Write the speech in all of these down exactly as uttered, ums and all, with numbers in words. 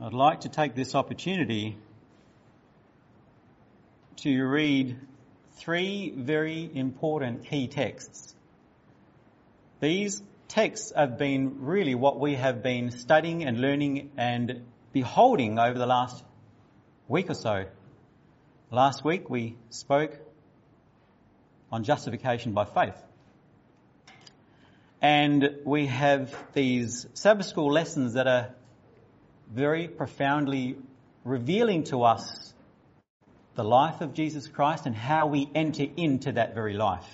I'd like to take this opportunity to read three very important key texts. These texts have been really what we have been studying and learning and beholding over the last week or so. Last week we spoke on justification by faith. And we have these Sabbath school lessons that are very profoundly revealing to us the life of Jesus Christ and how we enter into that very life.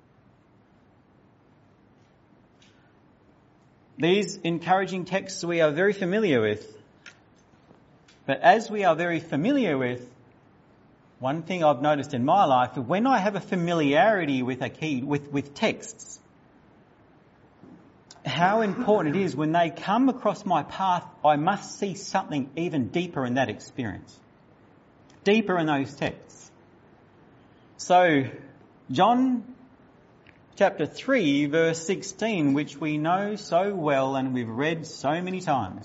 These encouraging texts we are very familiar with. But as we are very familiar with, one thing I've noticed in my life, when I have a familiarity with a key, with, with texts, how important it is when they come across my path, I must see something even deeper in that experience. Deeper in those texts. So, John chapter three verse sixteen, which we know so well and we've read so many times.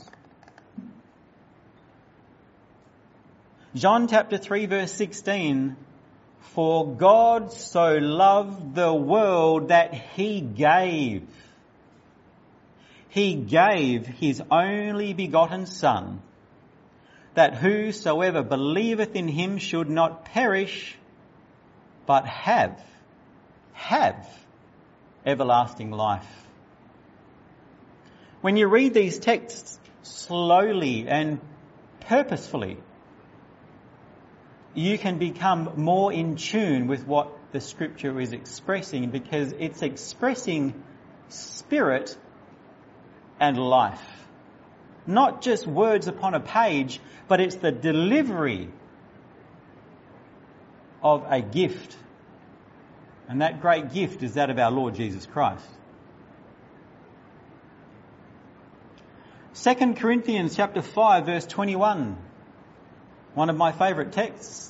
John chapter three verse sixteen, for God so loved the world that he gave. He gave his only begotten Son, that whosoever believeth in him should not perish, but have, have everlasting life. When you read these texts slowly and purposefully, you can become more in tune with what the Scripture is expressing, because it's expressing spirit and life. Not just words upon a page, but it's the delivery of a gift. And that great gift is that of our Lord Jesus Christ. Second Corinthians chapter five verse twenty-one. One of my favourite texts.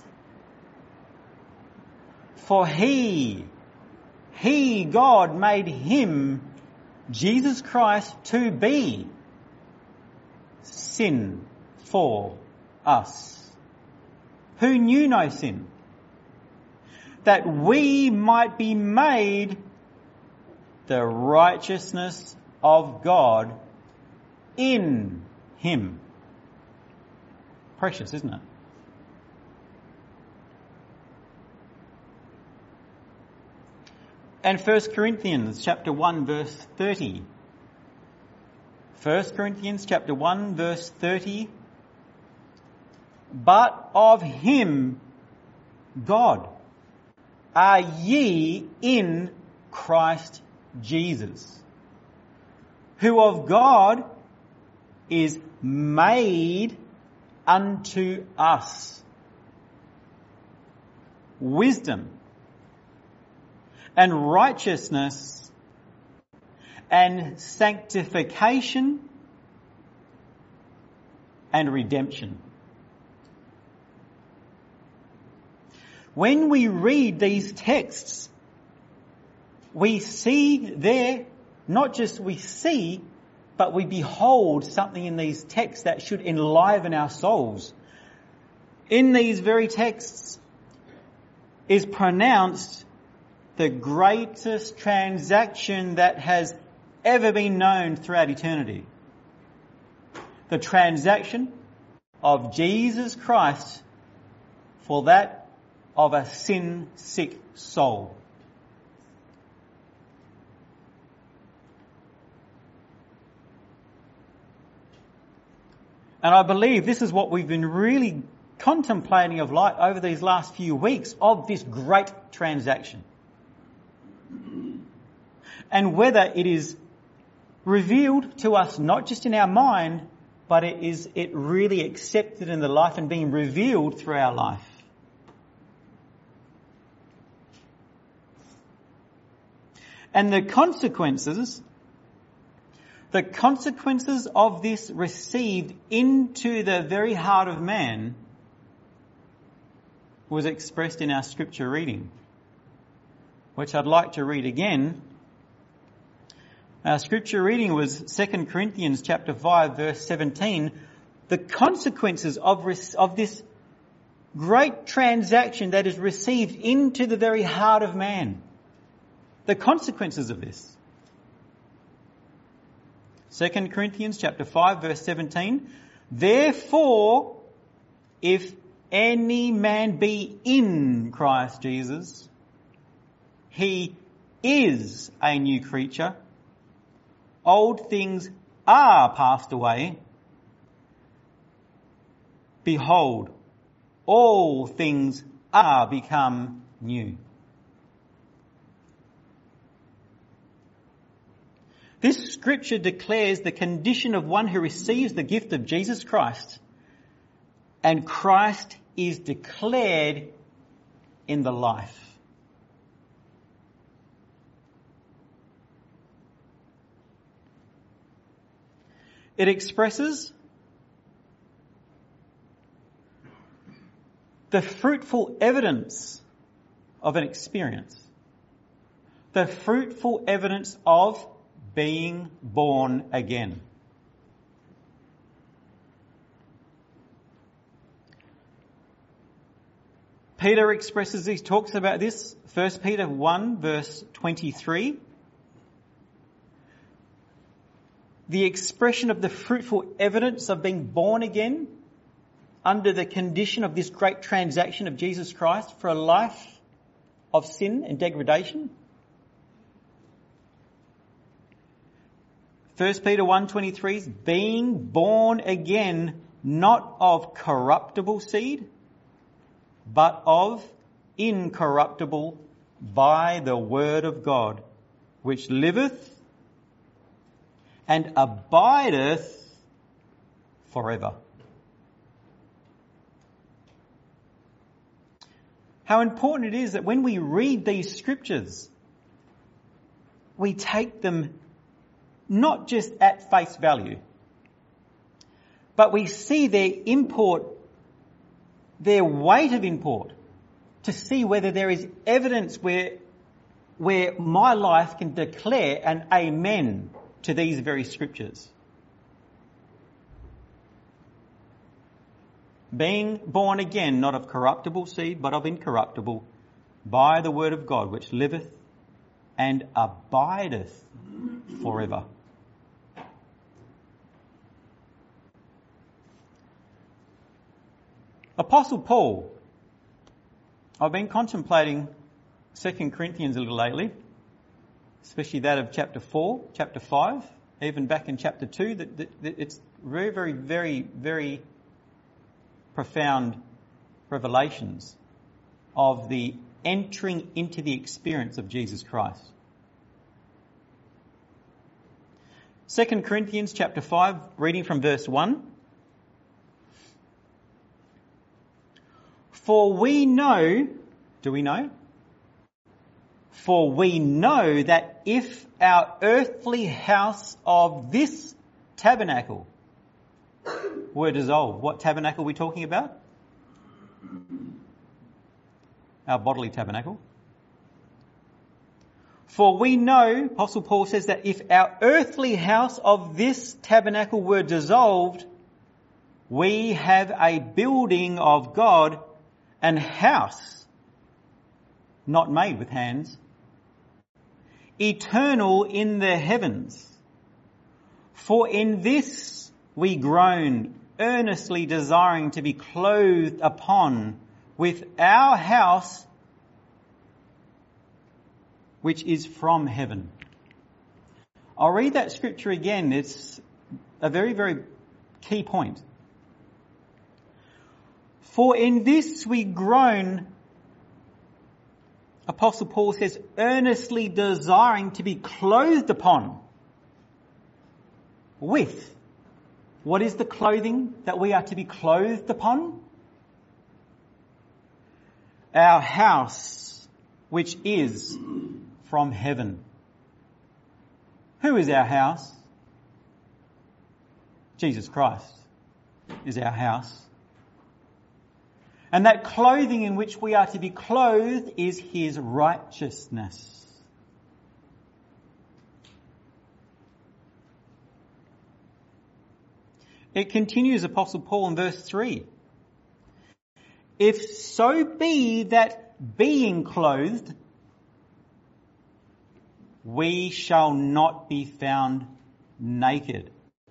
For he, he, God, made him, Jesus Christ, to be sin for us, who knew no sin, that we might be made the righteousness of God in him. Precious, isn't it? And First Corinthians chapter one verse thirty. First Corinthians chapter one verse thirty. But of him, God, are ye in Christ Jesus, who of God is made unto us wisdom and righteousness and sanctification and redemption. When we read these texts, we see there, not just we see, but we behold something in these texts that should enliven our souls. In these very texts is pronounced the greatest transaction that has ever been known throughout eternity. The transaction of Jesus Christ for that of a sin-sick soul. And I believe this is what we've been really contemplating of light over these last few weeks, of this great transaction. And whether it is revealed to us not just in our mind, but it is it really accepted in the life and being revealed through our life. And the consequences, the consequences of this received into the very heart of man was expressed in our scripture reading, which I'd like to read again. Our scripture reading was Second Corinthians chapter five verse seventeen. the consequences of, of this great transaction that is received into the very heart of man. The consequences of this. Second Corinthians chapter five verse seventeen. Therefore, if any man be in Christ Jesus, he is a new creature. Old things are passed away. Behold, all things are become new. This scripture declares the condition of one who receives the gift of Jesus Christ, and Christ is declared in the life. It expresses the fruitful evidence of an experience. The fruitful evidence of being born again. Peter expresses this, talks about this, First Peter one verse twenty-three. The expression of the fruitful evidence of being born again under the condition of this great transaction of Jesus Christ for a life of sin and degradation. First Peter one twenty-three is being born again, not of corruptible seed, but of incorruptible, by the word of God, which liveth and abideth forever. How important it is that when we read these scriptures, we take them not just at face value, but we see their import, their weight of import, to see whether there is evidence where, where my life can declare an amen to these very scriptures. Being born again, not of corruptible seed, but of incorruptible, by the word of God, which liveth and abideth forever. Apostle Paul, I've been contemplating Second Corinthians a little lately, especially that of chapter four, chapter five, even back in chapter two, that, that, that it's very, very, very, very profound revelations of the entering into the experience of Jesus Christ. Second Corinthians chapter five, reading from verse one. For we know, do we know? For we know that if our earthly house of this tabernacle were dissolved, what tabernacle are we talking about? Our bodily tabernacle. For we know, Apostle Paul says, that if our earthly house of this tabernacle were dissolved, we have a building of God, an house not made with hands, eternal in the heavens. For in this we groan, earnestly desiring to be clothed upon with our house which is from heaven. I'll read that scripture again. It's a very, very key point. For in this we groan, Apostle Paul says, earnestly desiring to be clothed upon with. What is the clothing that we are to be clothed upon? Our house, which is from heaven. Who is our house? Jesus Christ is our house. And that clothing in which we are to be clothed is his righteousness. It continues, Apostle Paul in verse three. If so be that being clothed, we shall not be found naked.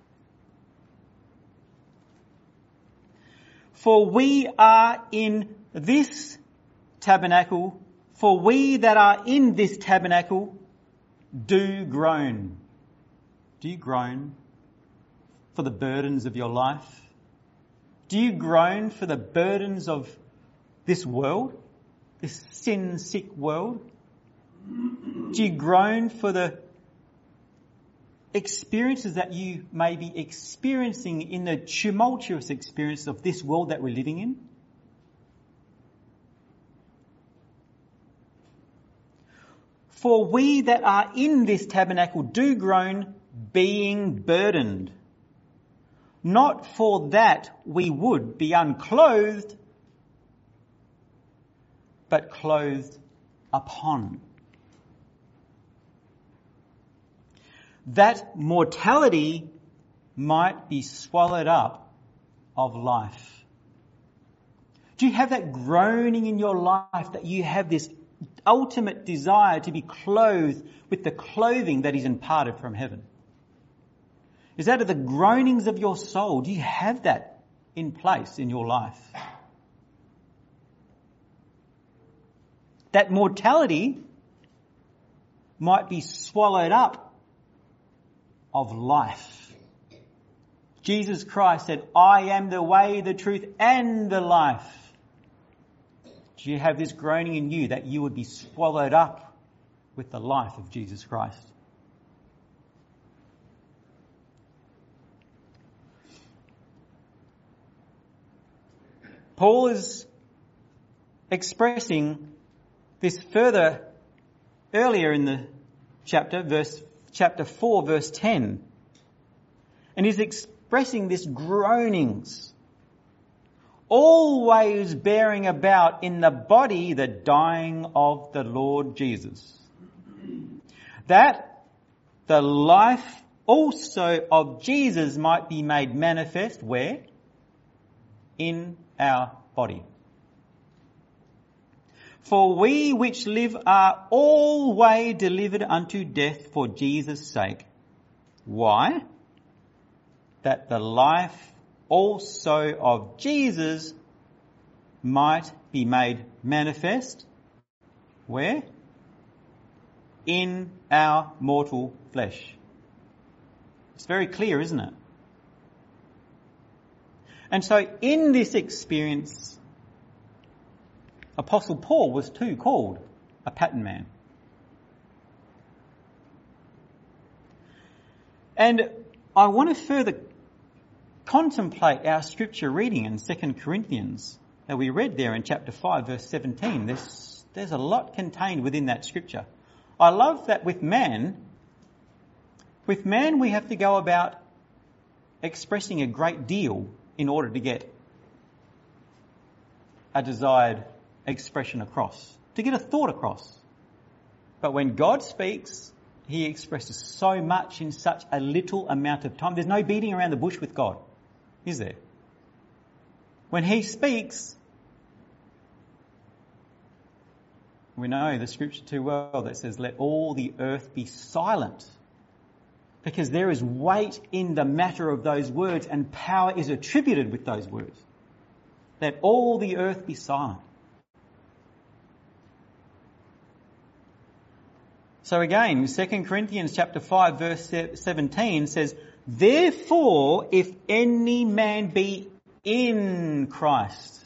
For we are in this tabernacle, for we that are in this tabernacle do groan. Do you groan for the burdens of your life? Do you groan for the burdens of this world, this sin-sick world? Do you groan for the experiences that you may be experiencing in the tumultuous experience of this world that we're living in? For we that are in this tabernacle do groan, being burdened. Not for that we would be unclothed, but clothed upon. That mortality might be swallowed up of life. Do you have that groaning in your life that you have this ultimate desire to be clothed with the clothing that is imparted from heaven? Is that of the groanings of your soul? Do you have that in place in your life? That mortality might be swallowed up of life. Jesus Christ said, I am the way, the truth, and the life. Do you have this groaning in you that you would be swallowed up with the life of Jesus Christ? Paul is expressing this further earlier in the chapter, verse chapter four, verse ten. And he's expressing this groanings, always bearing about in the body the dying of the Lord Jesus, that the life also of Jesus might be made manifest, where? In our body. For we which live are always delivered unto death for Jesus' sake. Why? That the life also of Jesus might be made manifest. Where? In our mortal flesh. It's very clear, isn't it? And so in this experience, Apostle Paul was too called a pattern man. And I want to further contemplate our scripture reading in Second Corinthians that we read there in chapter five, verse seventeen. There's, there's a lot contained within that scripture. I love that with man, with man we have to go about expressing a great deal in order to get a desired expression across, to get a thought across. But when God speaks, he expresses so much in such a little amount of time. There's no beating around the bush with God, is there? When he speaks, we know the scripture too well that says, let all the earth be silent. Because there is weight in the matter of those words and power is attributed with those words. Let all the earth be silent. So again, Second Corinthians chapter five verse seventeen says, therefore, if any man be in Christ.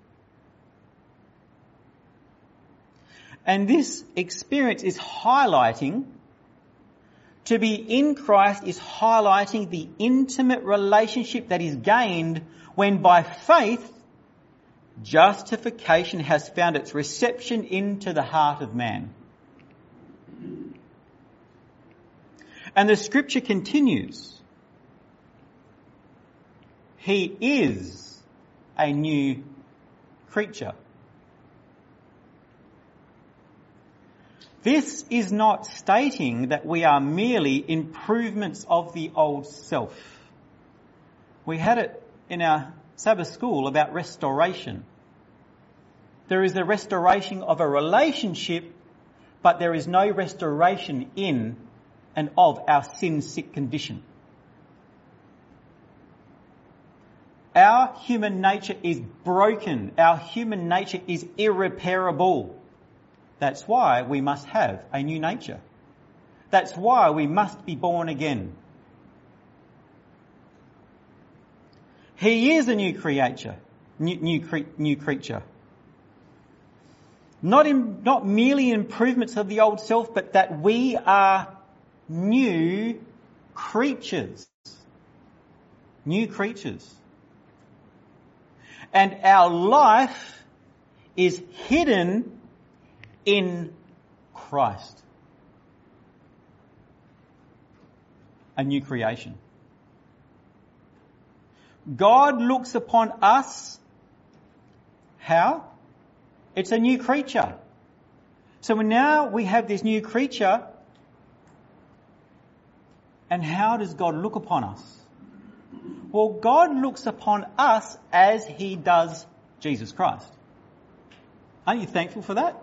And this experience is highlighting, to be in Christ is highlighting the intimate relationship that is gained when by faith, justification has found its reception into the heart of man. And the scripture continues. He is a new creature. This is not stating that we are merely improvements of the old self. We had it in our Sabbath school about restoration. There is the restoration of a relationship, but there is no restoration in and of our sin-sick condition. Our human nature is broken. Our human nature is irreparable. That's why we must have a new nature. That's why we must be born again. He is a new creature, new, new, cre- new creature. Not in, not merely improvements of the old self, but that we are new creatures. New creatures. And our life is hidden in Christ. A new creation. God looks upon us. How? It's a new creature. So now we have this new creature. And how does God look upon us? Well, God looks upon us as he does Jesus Christ. Aren't you thankful for that?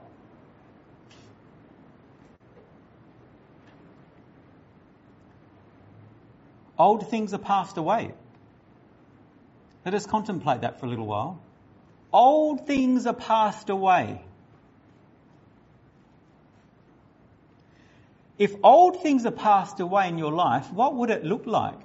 Old things are passed away. Let us contemplate that for a little while. Old things are passed away. If old things are passed away in your life, what would it look like?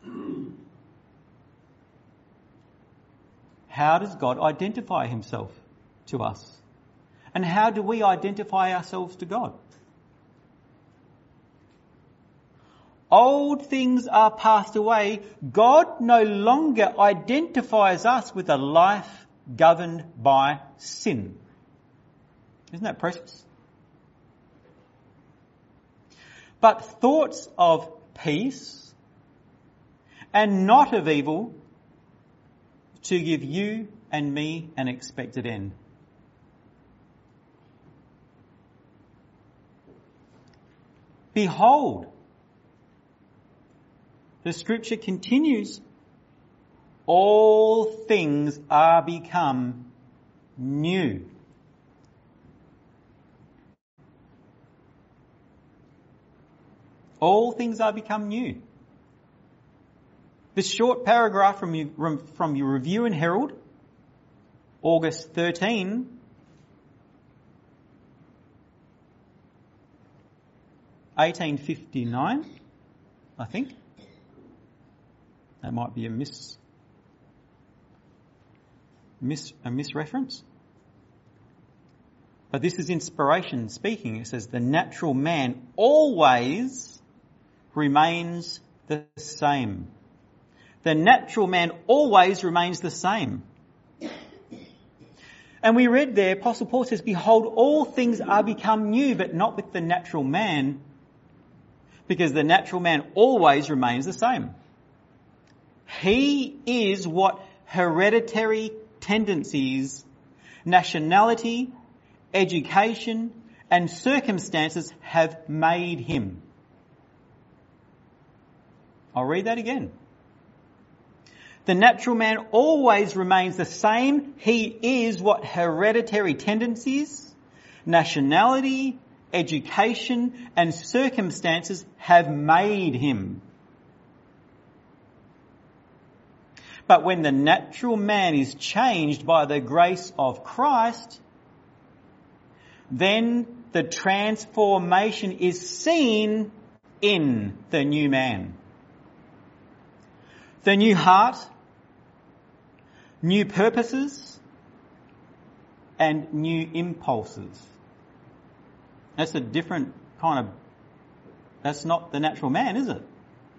How does God identify himself to us? And how do we identify ourselves to God? Old things are passed away. God no longer identifies us with a life governed by sin. Isn't that precious? But thoughts of peace and not of evil, to give you and me an expected end. Behold, the scripture continues, all things are become new. All things are become new. This short paragraph from your, from your Review and Herald, August thirteenth, eighteen fifty-nine, I think. That might be a mis, mis a misreference. But this is inspiration speaking. It says, the natural man always remains the same. The natural man always remains the same. And we read there, Apostle Paul says, behold, all things are become new, but not with the natural man, because the natural man always remains the same. He is what hereditary tendencies, nationality, education, and circumstances have made him. I'll read that again. The natural man always remains the same. He is what hereditary tendencies, nationality, education, and circumstances have made him. But when the natural man is changed by the grace of Christ, then the transformation is seen in the new man. The new heart, new purposes, and new impulses. That's a different kind of, that's not the natural man, is it?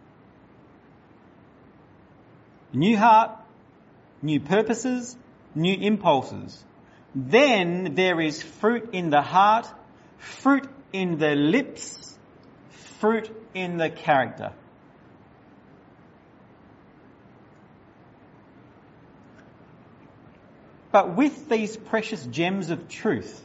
New heart, new purposes, new impulses. Then there is fruit in the heart, fruit in the lips, fruit in the character. But with these precious gems of truth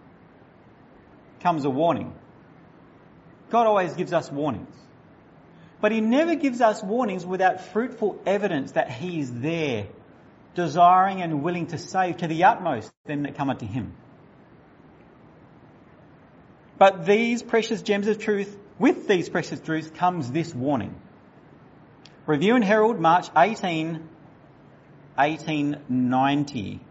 comes a warning. God always gives us warnings. But he never gives us warnings without fruitful evidence that he is there, desiring and willing to save to the utmost them that come unto him. But these precious gems of truth, with these precious truths comes this warning. Review and Herald, March eighteenth, eighteen ninety.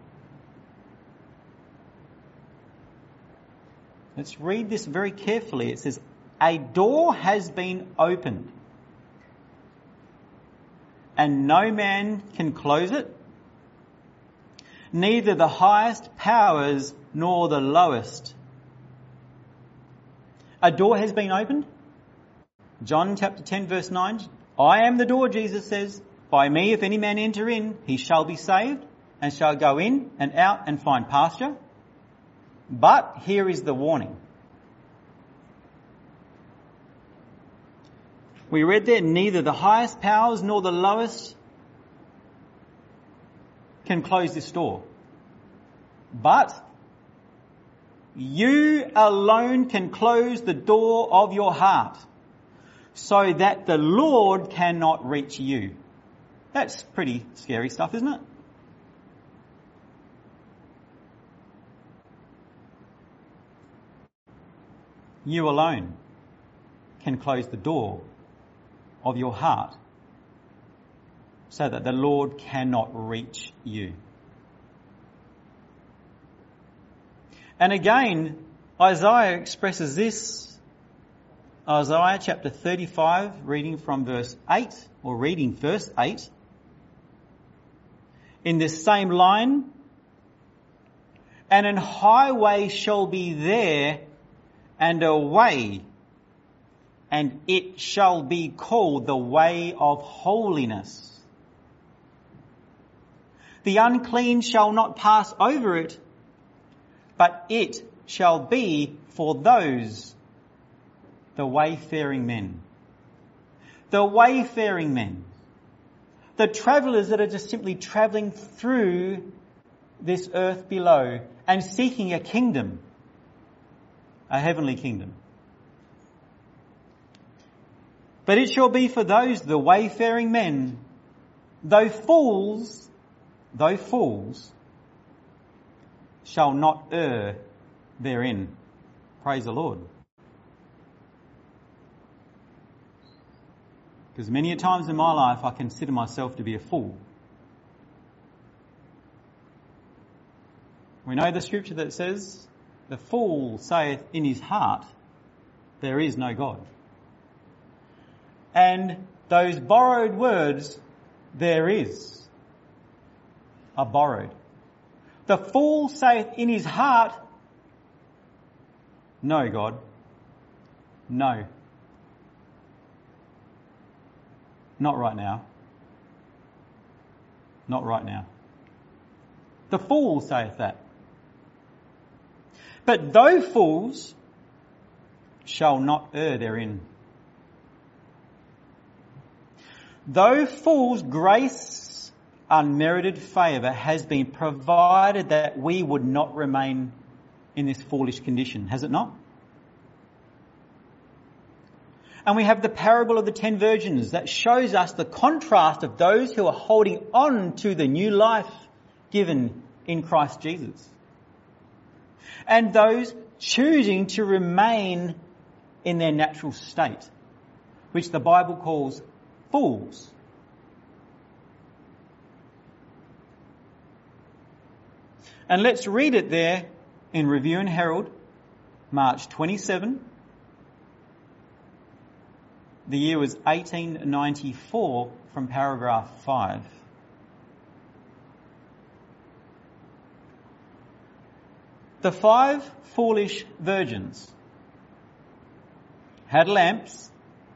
Let's read this very carefully. It says, "A door has been opened, and no man can close it, neither the highest powers nor the lowest." A door has been opened. John chapter ten verse nine, "I am the door," Jesus says. "By me if any man enter in, he shall be saved, and shall go in and out and find pasture." But here is the warning. We read there, neither the highest powers nor the lowest can close this door. But you alone can close the door of your heart so that the Lord cannot reach you. That's pretty scary stuff, isn't it? You alone can close the door of your heart so that the Lord cannot reach you. And again, Isaiah expresses this. Isaiah chapter thirty-five, reading from verse eight, or reading verse eight. In this same line, "And an highway shall be there, and a way, and it shall be called the way of holiness. The unclean shall not pass over it, but it shall be for those, the wayfaring men." The wayfaring men. The travellers that are just simply travelling through this earth below and seeking a kingdom, a heavenly kingdom. "But it shall be for those, the wayfaring men, though fools, though fools, shall not err therein." Praise the Lord. Because many a times in my life I consider myself to be a fool. We know the scripture that says, "The fool saith in his heart, there is no God." And those borrowed words, "there is," are borrowed. The fool saith in his heart, "No, God, no. Not right now. Not right now." The fool saith that. "But though fools shall not err therein." Though fools, grace, unmerited favour has been provided that we would not remain in this foolish condition, has it not? And we have the parable of the ten virgins that shows us the contrast of those who are holding on to the new life given in Christ Jesus, and those choosing to remain in their natural state, which the Bible calls fools. And let's read it there in Review and Herald, March twenty-seventh. The year was eighteen ninety-four, from paragraph five. "The five foolish virgins had lamps.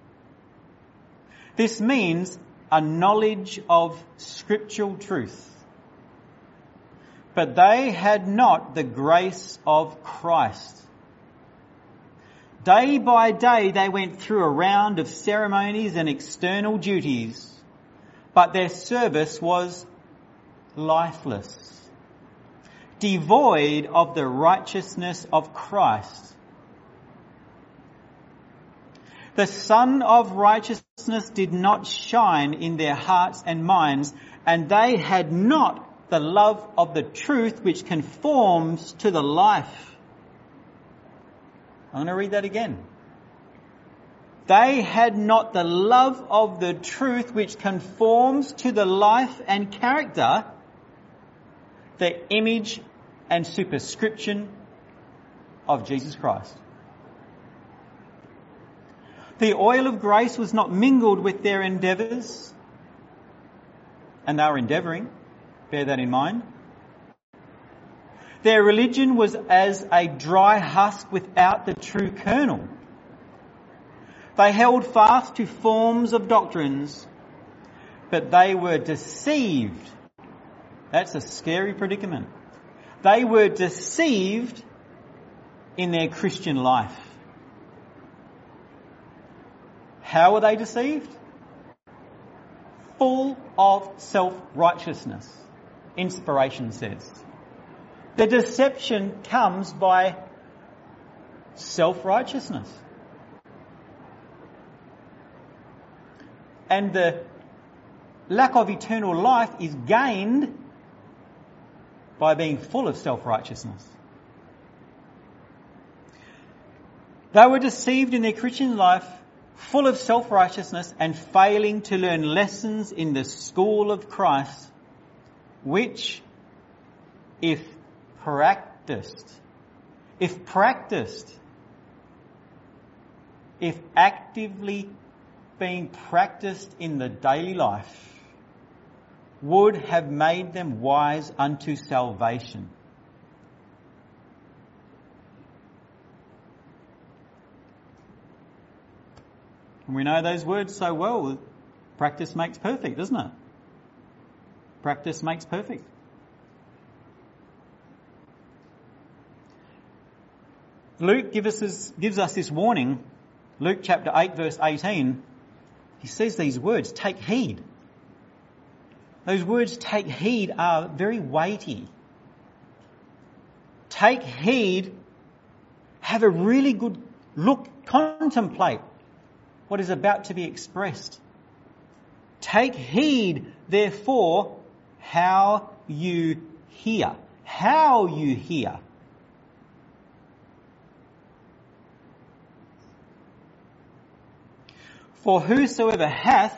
This means a knowledge of scriptural truth. But they had not the grace of Christ. Day by day they went through a round of ceremonies and external duties, but their service was lifeless, devoid of the righteousness of Christ. The Sun of Righteousness did not shine in their hearts and minds, and they had not the love of the truth which conforms to the life. I'm going to read that again. They had not the love of the truth which conforms to the life and character, the image and superscription of Jesus Christ. The oil of grace was not mingled with their endeavours, and they were endeavouring. Bear that in mind. Their religion was as a dry husk without the true kernel. They held fast to forms of doctrines, but they were deceived. That's a scary predicament. They were deceived in their Christian life. How were they deceived? Full of self-righteousness, inspiration says. The deception comes by self-righteousness. And the lack of eternal life is gained by being full of self-righteousness. They were deceived in their Christian life, full of self-righteousness and failing to learn lessons in the school of Christ, which, if practiced, if practiced, if actively being practiced in the daily life, would have made them wise unto salvation. And we know those words so well. Practice makes perfect, doesn't it? Practice makes perfect. Luke gives us this, gives us this warning. Luke chapter eight verse eighteen. He says these words, take heed. Those words, take heed, are very weighty. Take heed, have a really good look, contemplate what is about to be expressed. Take heed, therefore, how you hear. How you hear. For whosoever hath,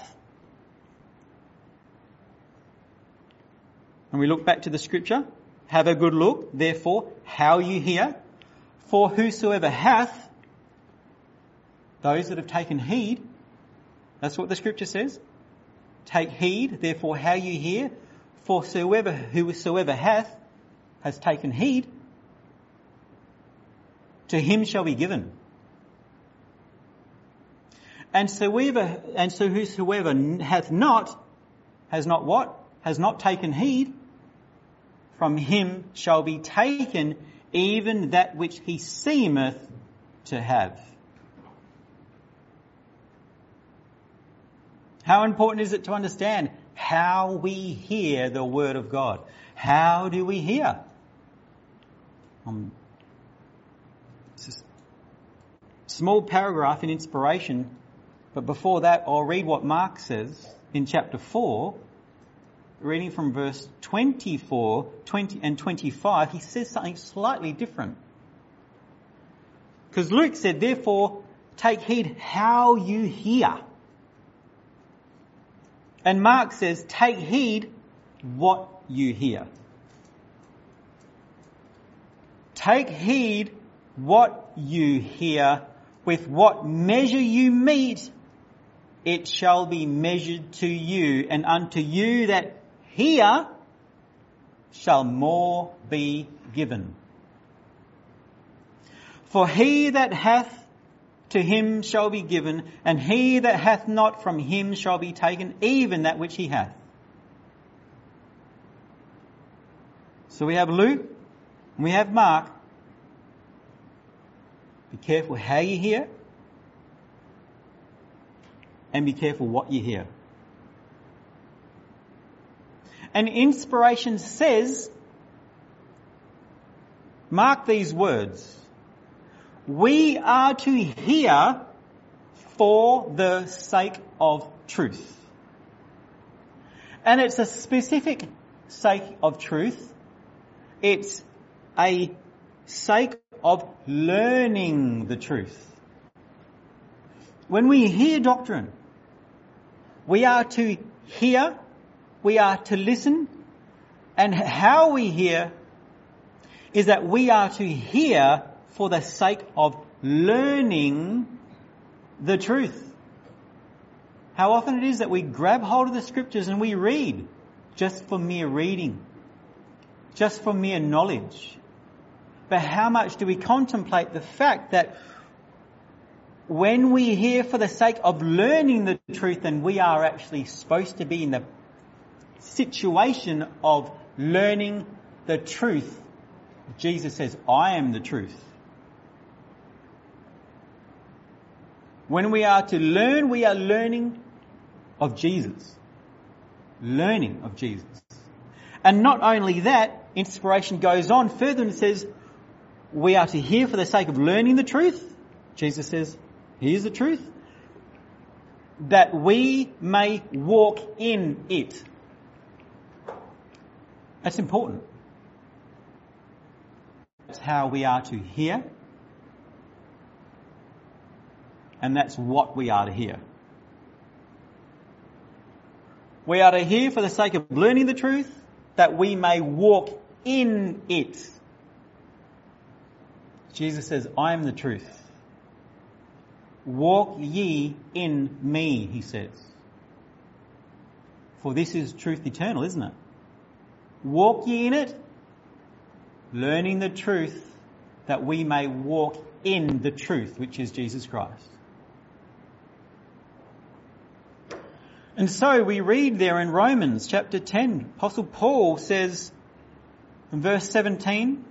and we look back to the scripture, have a good look, therefore, how you hear. For whosoever hath, those that have taken heed, that's what the scripture says. Take heed, therefore, how you hear. For whosoever, whosoever hath, has taken heed, to him shall be given. And so whoever, and so whosoever hath not, has not what? Has not taken heed, from him shall be taken even that which he seemeth to have. How important is it to understand how we hear the word of God? How do we hear? Um, it's a small paragraph in inspiration, but before that I'll read what Mark says in chapter four, reading from verse twenty-four, twenty and twenty-five. He says something slightly different. Because Luke said, therefore, take heed how you hear. And Mark says, take heed what you hear. Take heed what you hear. With what measure you meet, it shall be measured to you. And unto you that hear shall more be given. For he that hath, to him shall be given, and he that hath not, from him shall be taken even that which he hath. So we have Luke, and we have Mark. Be careful how you hear, and be careful what you hear. And inspiration says, mark these words, we are to hear for the sake of truth. And it's a specific sake of truth. It's a sake of learning the truth. When we hear doctrine, we are to hear, we are to listen, and how we hear is that we are to hear for the sake of learning the truth. How often it is that we grab hold of the scriptures and we read just for mere reading, just for mere knowledge. But how much do we contemplate the fact that when we hear for the sake of learning the truth, then we are actually supposed to be in the situation of learning the truth. Jesus says, I am the truth. When we are to learn, we are learning of Jesus. Learning of Jesus. And not only that, inspiration goes on further and says, we are to hear for the sake of learning the truth. Jesus says, here's the truth. That we may walk in it. That's important. That's how we are to hear. And that's what we are to hear. We are to hear for the sake of learning the truth, that we may walk in it. Jesus says, I am the truth. Walk ye in me, he says. For this is truth eternal, isn't it? Walk ye in it, learning the truth, that we may walk in the truth, which is Jesus Christ. And so we read there in Romans chapter ten, Apostle Paul says in verse seventeen,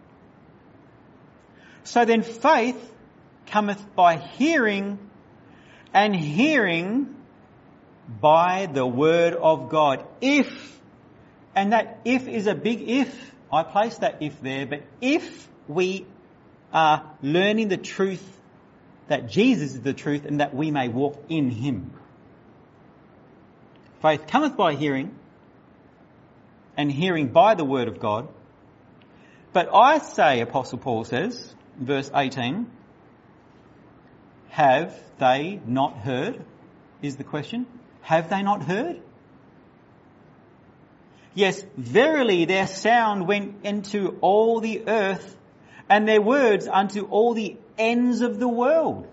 so then faith cometh by hearing, and hearing by the word of God. If, and that if is a big if, I place that if there, but if we are learning the truth, that Jesus is the truth, and that we may walk in him. Faith cometh by hearing, and hearing by the word of God. But I say, Apostle Paul says, verse eighteen, have they not heard? Is the question. Have they not heard? Yes, verily their sound went into all the earth, and their words unto all the ends of the world.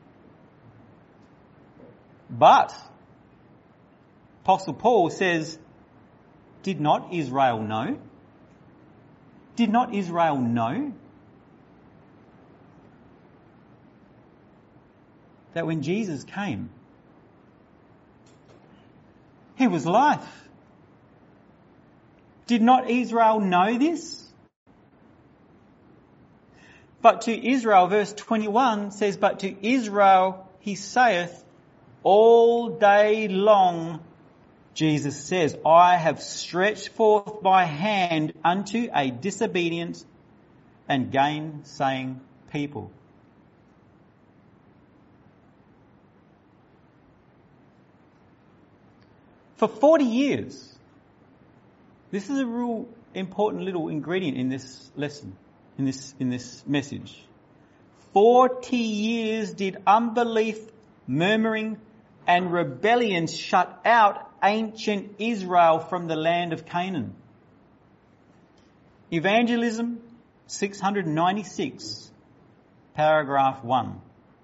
But Apostle Paul says, did not Israel know? Did not Israel know that when Jesus came, he was life? Did not Israel know this? But to Israel, verse twenty-one says, but to Israel he saith, all day long, Jesus says, I have stretched forth my hand unto a disobedient and gainsaying people. For forty years, this is a real important little ingredient in this lesson, in this, in this message. Forty years did unbelief, murmuring, and rebellion shut out ancient Israel from the land of Canaan. Evangelism six hundred ninety-six, paragraph one.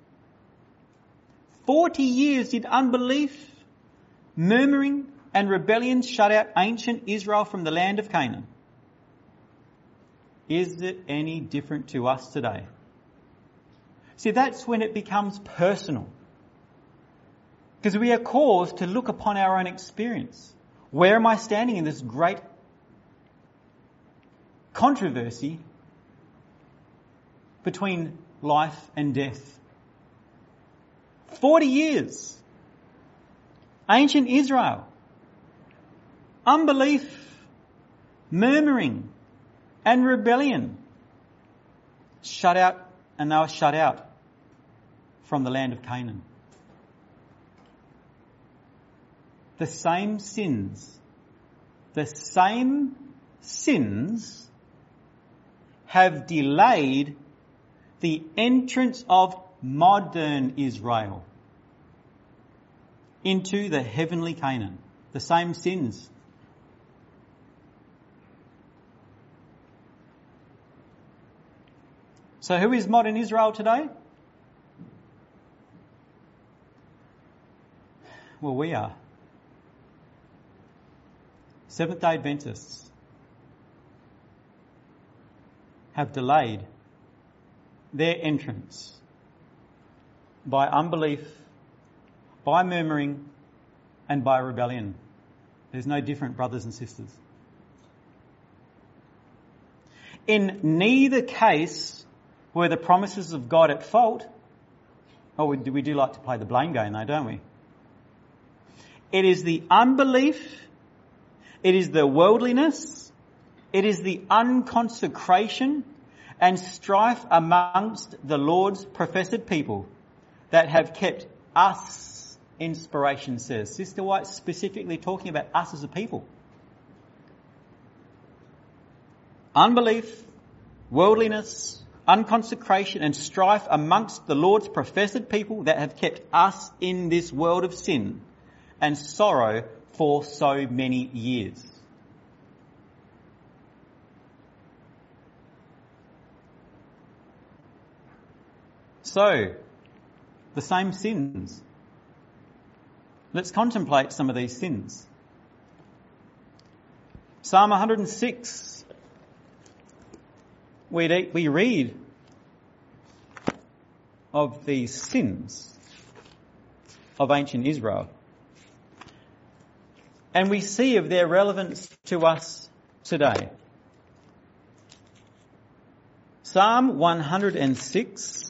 Forty years did unbelief, murmuring, and rebellion shut out ancient Israel from the land of Canaan. Is it any different to us today? See, that's when it becomes personal. Because we are caused to look upon our own experience. Where am I standing in this great controversy between life and death? Forty years. Ancient Israel. Unbelief, murmuring, and rebellion. Shut out, and they were shut out from the land of Canaan. the same sins, the same sins have delayed the entrance of modern Israel into the heavenly Canaan. The same sins. So who is modern Israel today? Well, we are. Seventh-day Adventists have delayed their entrance by unbelief, by murmuring, and by rebellion. There's no different, brothers and sisters. In neither case were the promises of God at fault. Oh, we do, we do like to play the blame game though, don't we? It is the unbelief, it is the worldliness, it is the unconsecration and strife amongst the Lord's professed people that have kept us, inspiration says. Sister White specifically talking about us as a people. Unbelief, worldliness, unconsecration and strife amongst the Lord's professed people that have kept us in this world of sin and sorrow for so many years. So, the same sins. Let's contemplate some of these sins. Psalm one hundred six. We we read of the sins of ancient Israel. And we see of their relevance to us today. Psalm one hundred six.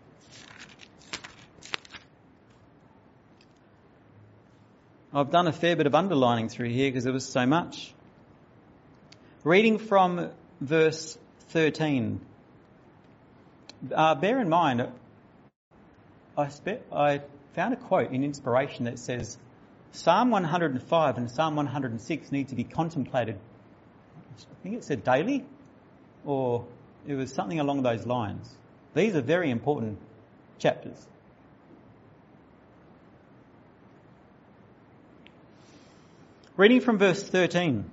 I've done a fair bit of underlining through here because there was so much. Reading from verse thirteen. Uh, bear in mind, I, spe- I found a quote in Inspiration that says, Psalm one hundred five and Psalm one hundred six need to be contemplated. I think it said daily, or it was something along those lines. These are very important chapters. Reading from verse thirteen.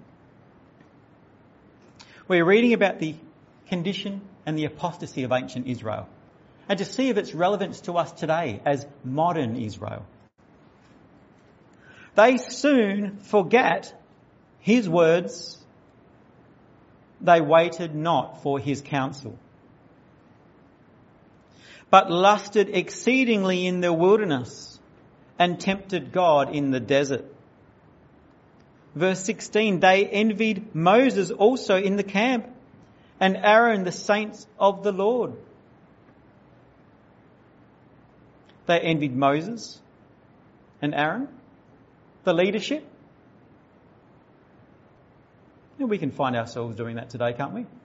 We're reading about the condition and the apostasy of ancient Israel, and to see of its relevance to us today as modern Israel. They soon forgat his words. They waited not for his counsel, but lusted exceedingly in the wilderness and tempted God in the desert. Verse sixteen, they envied Moses also in the camp, and Aaron the saints of the Lord. They envied Moses and Aaron, the leadership. And we can find ourselves doing that today, can't we?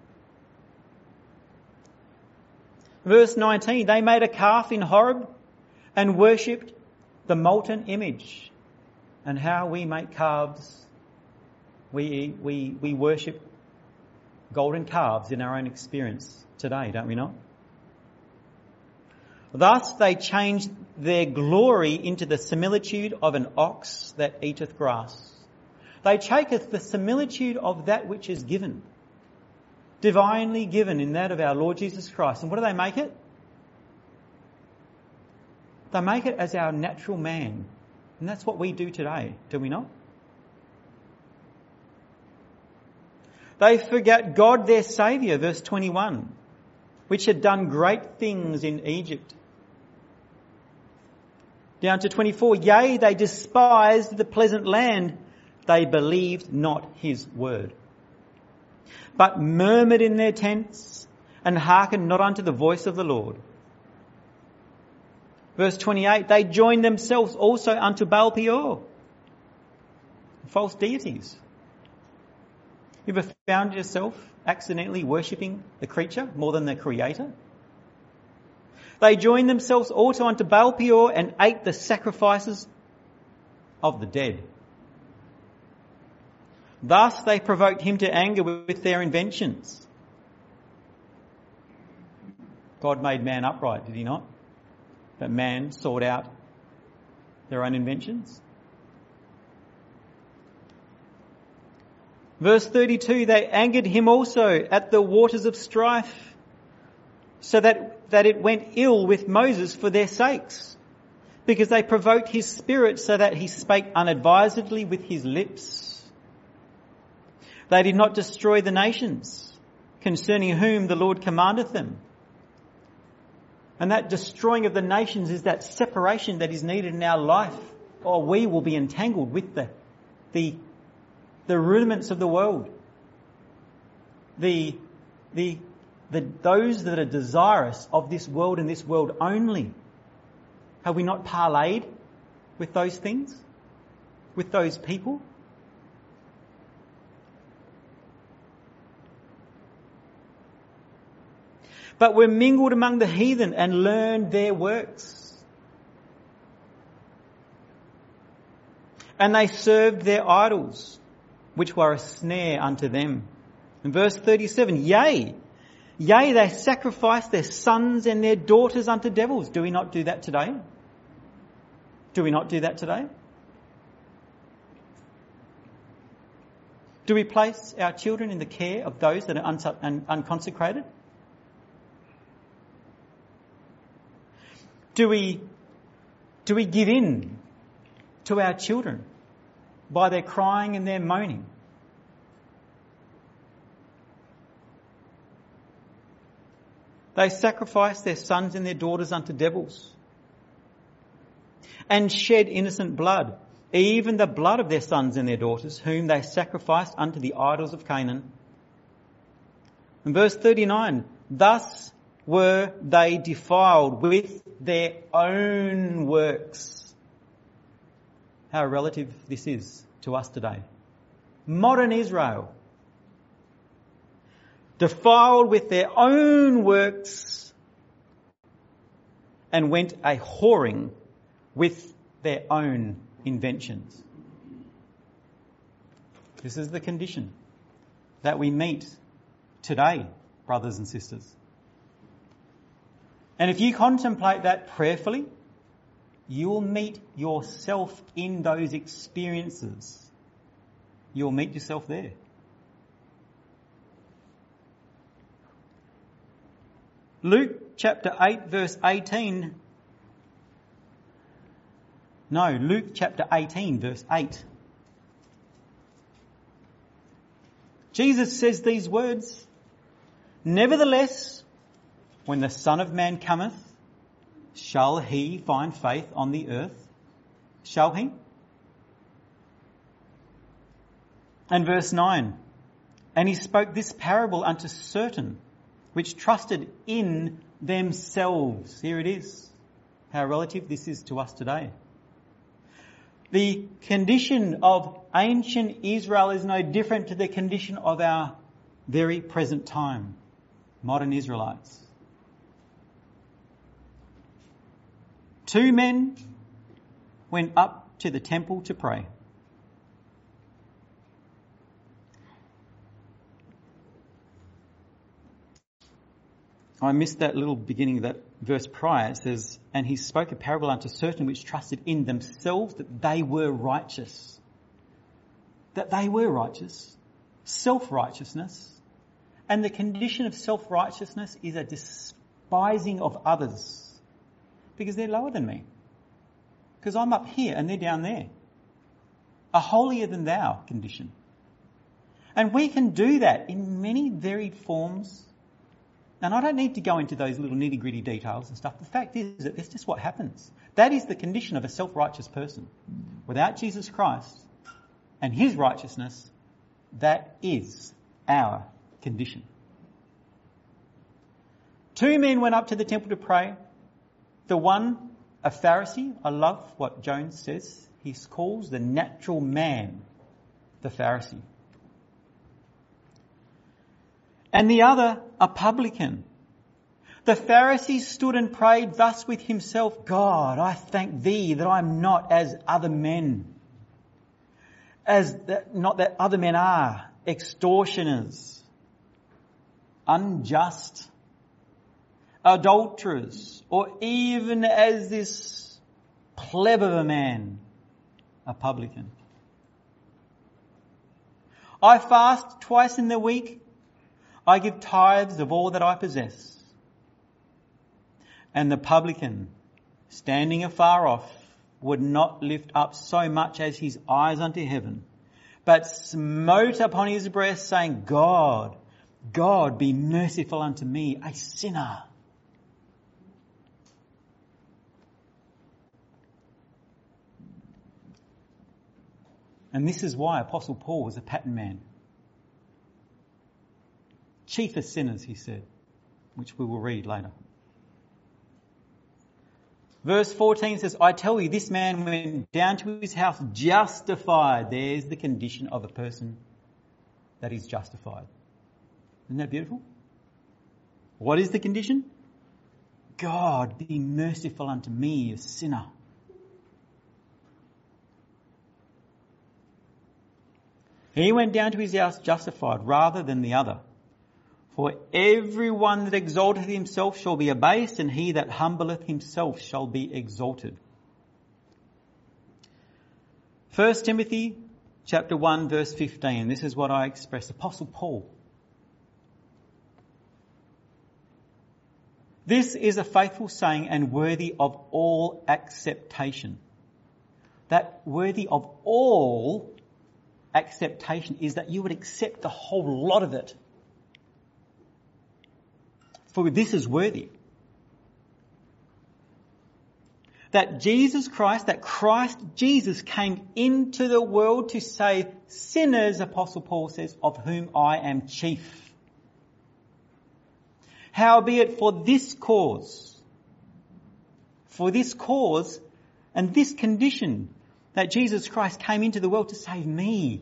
Verse nineteen, they made a calf in Horeb and worshipped the molten image. And how we make calves, we, we, we worship golden calves in our own experience today, don't we not? Thus they changed their glory into the similitude of an ox that eateth grass. They taketh the similitude of that which is given, divinely given in that of our Lord Jesus Christ. And what do they make it? They make it as our natural man. And that's what we do today, do we not? They forget God their Saviour, verse twenty-one, which had done great things in Egypt. Down to twenty-four, yea, they despised the pleasant land. They believed not his word, but murmured in their tents and hearkened not unto the voice of the Lord. Verse twenty-eight, they joined themselves also unto Baal Peor, false deities. You ever found yourself accidentally worshipping the creature more than the creator? They joined themselves also unto Baal Peor and ate the sacrifices of the dead. Thus they provoked him to anger with their inventions. God made man upright, did he not? But man sought out their own inventions. Verse thirty-two, they angered him also at the waters of strife, so that, that it went ill with Moses for their sakes, because they provoked his spirit so that he spake unadvisedly with his lips. They did not destroy the nations, concerning whom the Lord commandeth them. And that destroying of the nations is that separation that is needed in our life, or we will be entangled with the, the, the rudiments of the world. The, the, the, those that are desirous of this world and this world only. Have we not parlayed with those things? With those people? But were mingled among the heathen and learned their works. And they served their idols, which were a snare unto them. In verse thirty-seven, yea, yea, they sacrificed their sons and their daughters unto devils. Do we not do that today? Do we not do that today? Do we place our children in the care of those that are uns- un- unconsecrated? Do we, do we give in to our children by their crying and their moaning? They sacrificed their sons and their daughters unto devils and shed innocent blood, even the blood of their sons and their daughters, whom they sacrificed unto the idols of Canaan. In verse thirty-nine, thus were they defiled with their own works. How relative this is to us today. Modern Israel. Defiled with their own works and went a whoring with their own inventions. This is the condition that we meet today, brothers and sisters. And if you contemplate that prayerfully, you will meet yourself in those experiences. You'll meet yourself there. Luke chapter eight verse eighteen. No, Luke chapter eighteen verse eight. Jesus says these words, nevertheless, when the Son of Man cometh, shall he find faith on the earth? Shall he? And verse nine, and he spoke this parable unto certain which trusted in themselves. Here it is. How relative this is to us today. The condition of ancient Israel is no different to the condition of our very present time, modern Israelites. Two men went up to the temple to pray. I missed that little beginning of that verse prior. It says, and he spoke a parable unto certain which trusted in themselves that they were righteous. That they were righteous. Self-righteousness. And the condition of self-righteousness is a despising of others. Because they're lower than me. Because I'm up here and they're down there. A holier than thou condition. And we can do that in many varied forms. And I don't need to go into those little nitty-gritty details and stuff. The fact is that that's just what happens. That is the condition of a self-righteous person. Without Jesus Christ and his righteousness, that is our condition. Two men went up to the temple to pray. The one, a Pharisee, I love what Jones says. He calls the natural man the Pharisee. And the other, a publican. The Pharisee stood and prayed thus with himself, God, I thank thee that I am not as other men, as that, not that other men are, extortioners, unjust, adulterers, or even as this pleb of a man, a publican. I fast twice in the week. I give tithes of all that I possess. And the publican, standing afar off, would not lift up so much as his eyes unto heaven, but smote upon his breast, saying, God, God, be merciful unto me, a sinner. And this is why Apostle Paul was a pattern man. Chief of sinners, he said, which we will read later. Verse fourteen says, I tell you, this man went down to his house justified. There's the condition of a person that is justified. Isn't that beautiful? What is the condition? God, be merciful unto me, a sinner. He went down to his house justified rather than the other. For everyone that exalteth himself shall be abased, and he that humbleth himself shall be exalted. First Timothy chapter one verse fifteen. This is what I express. Apostle Paul. This is a faithful saying and worthy of all acceptation. That worthy of all acceptation is that you would accept the whole lot of it. For this is worthy. That Jesus Christ, that Christ Jesus came into the world to save sinners, Apostle Paul says, of whom I am chief. Howbeit for this cause, for this cause and this condition, that Jesus Christ came into the world to save me.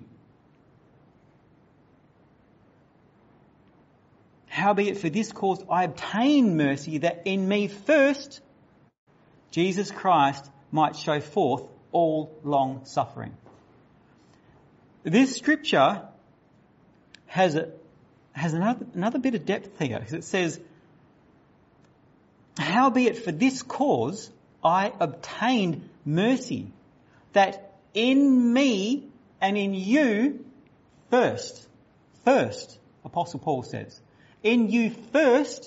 Howbeit for this cause I obtained mercy, that in me first Jesus Christ might show forth all long suffering. This scripture has a, has another, another bit of depth here, because it says, howbeit for this cause I obtained mercy, that in me and in you first, first, Apostle Paul says, in you first,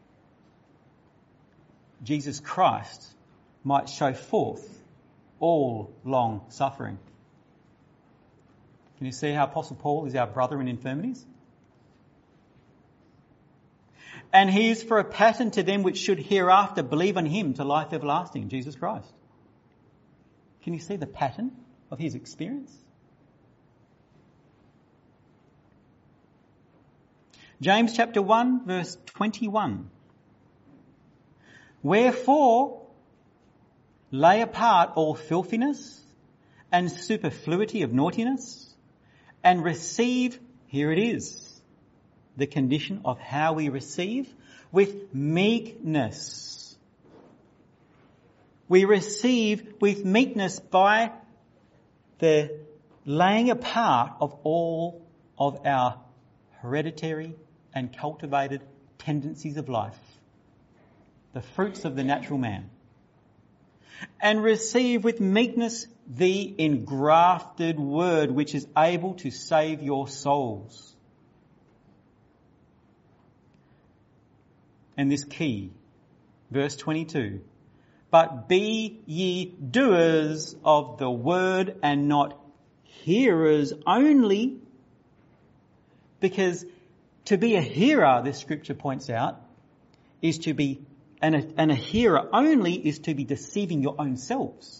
Jesus Christ might show forth all long suffering. Can you see how Apostle Paul is our brother in infirmities? And he is for a pattern to them which should hereafter believe on him to life everlasting, Jesus Christ. Can you see the pattern of his experience? James chapter one verse twenty-one. Wherefore lay apart all filthiness and superfluity of naughtiness, and receive, here it is, the condition of how we receive, with meekness. We receive with meekness by the laying apart of all of our hereditary and cultivated tendencies of life, the fruits of the natural man, and receive with meekness the engrafted word which is able to save your souls. And this key, verse twenty-two, but be ye doers of the word and not hearers only, because to be a hearer, this scripture points out, is to be, and a, and a hearer only is to be deceiving your own selves.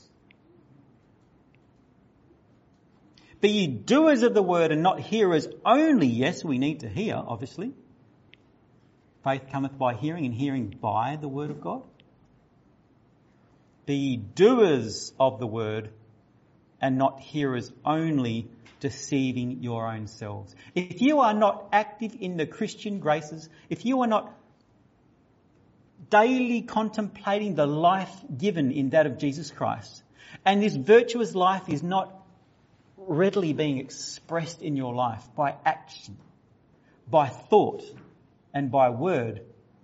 Be ye doers of the word and not hearers only. Yes, we need to hear, obviously. Faith cometh by hearing, and hearing by the word of God. Be ye doers of the word and not hearers only, deceiving your own selves. If you are not active in the Christian graces, if you are not daily contemplating the life given in that of Jesus Christ, and this virtuous life is not readily being expressed in your life by action, by thought, and by word,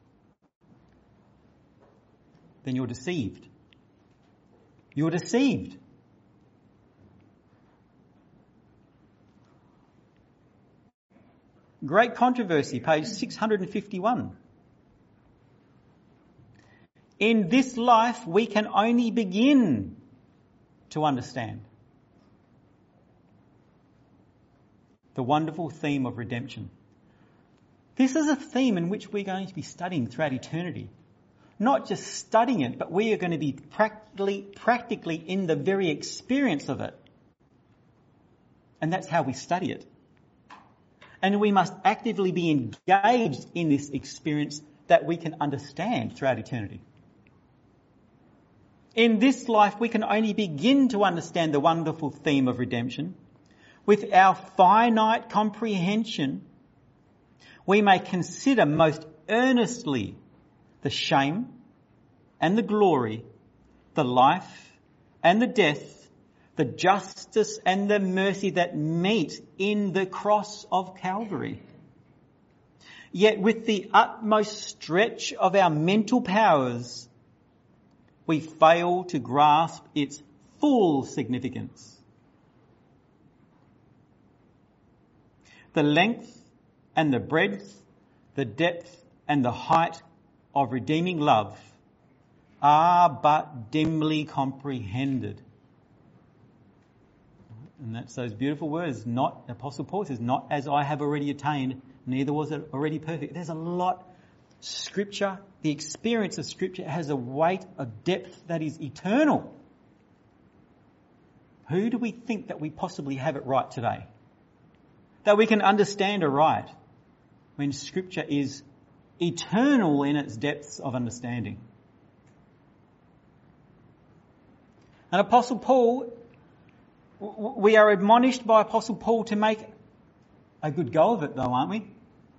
then you're deceived. You're deceived. Great Controversy, page six hundred fifty-one. In this life, we can only begin to understand the wonderful theme of redemption. This is a theme in which we're going to be studying throughout eternity. Not just studying it, but we are going to be practically, practically in the very experience of it. And that's how we study it. And we must actively be engaged in this experience that we can understand throughout eternity. In this life, we can only begin to understand the wonderful theme of redemption. With our finite comprehension, we may consider most earnestly the shame and the glory, the life and the death, the justice and the mercy that meet in the cross of Calvary. Yet with the utmost stretch of our mental powers, we fail to grasp its full significance. The length and the breadth, the depth and the height of redeeming love are but dimly comprehended. And that's those beautiful words, not, Apostle Paul says, not as I have already attained, neither was it already perfect. There's a lot. Scripture, the experience of Scripture has a weight, a depth that is eternal. Who do we think that we possibly have it right today? That we can understand aright when Scripture is eternal in its depths of understanding. And Apostle Paul, we are admonished by Apostle Paul to make a good go of it though, aren't we?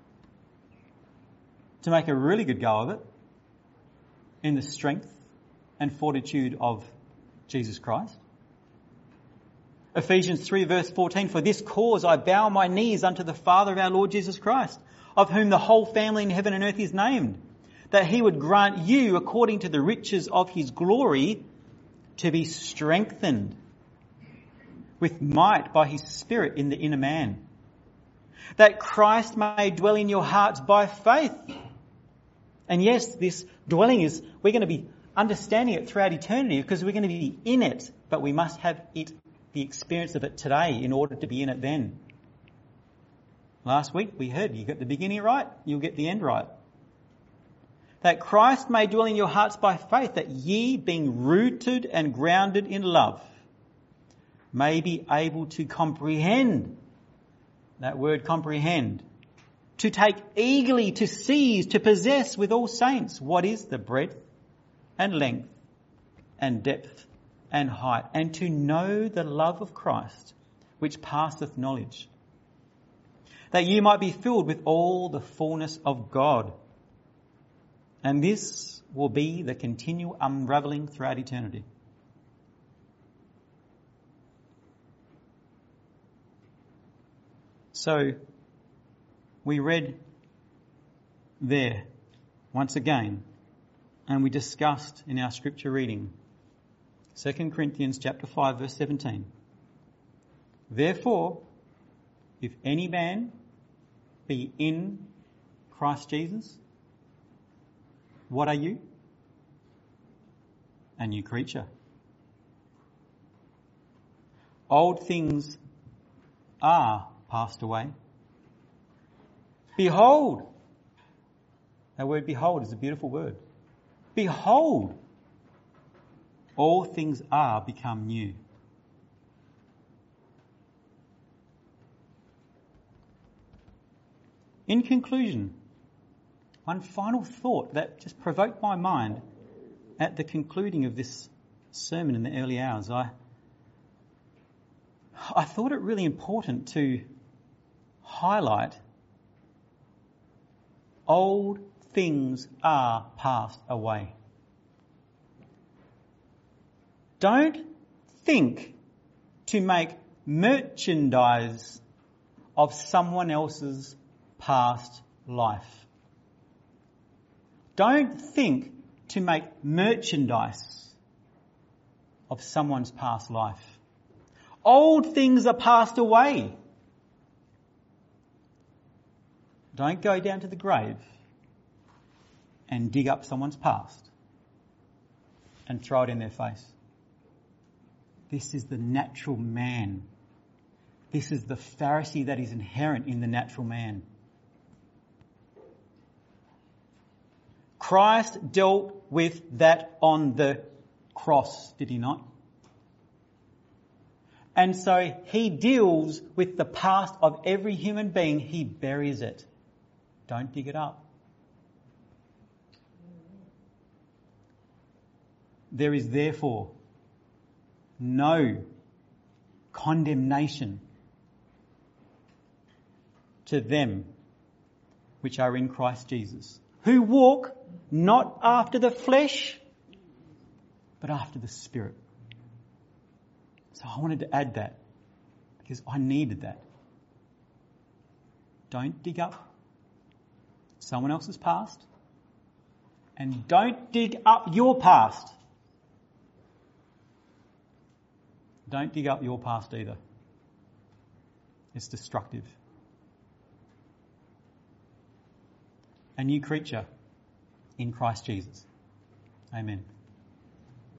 To make a really good go of it in the strength and fortitude of Jesus Christ. Ephesians three verse fourteen, for this cause I bow my knees unto the Father of our Lord Jesus Christ, of whom the whole family in heaven and earth is named, that he would grant you, according to the riches of his glory, to be strengthened with might by his Spirit in the inner man, that Christ may dwell in your hearts by faith. And yes, this dwelling is, we're going to be understanding it throughout eternity because we're going to be in it, but we must have it, the experience of it today in order to be in it then. Last week we heard you get the beginning right, you'll get the end right. That Christ may dwell in your hearts by faith, that ye, being rooted and grounded in love, may be able to comprehend, that word comprehend, to take eagerly, to seize, to possess with all saints what is the breadth and length and depth and height, and to know the love of Christ, which passeth knowledge, that you might be filled with all the fullness of God. And this will be the continual unravelling throughout eternity. So, we read there once again, and we discussed in our scripture reading, Second Corinthians chapter five verse seventeen. Therefore, if any man be in Christ Jesus, what are you? A new creature. Old things are passed away. Behold. That word behold is a beautiful word. Behold. All things are become new. In conclusion, one final thought that just provoked my mind at the concluding of this sermon in the early hours. I, I thought it really important to highlight old things are passed away. Don't think to make merchandise of someone else's past life. Don't think to make merchandise of someone's past life. Old things are passed away. Don't go down to the grave and dig up someone's past and throw it in their face. This is the natural man. This is the Pharisee that is inherent in the natural man. Christ dealt with that on the cross, did he not? And so he deals with the past of every human being. He buries it. Don't dig it up. There is therefore no condemnation to them which are in Christ Jesus, who walk not after the flesh, but after the Spirit. So I wanted to add that because I needed that. Don't dig up someone else's past, and don't dig up your past. Don't dig up your past either. It's destructive. A new creature in Christ Jesus. Amen.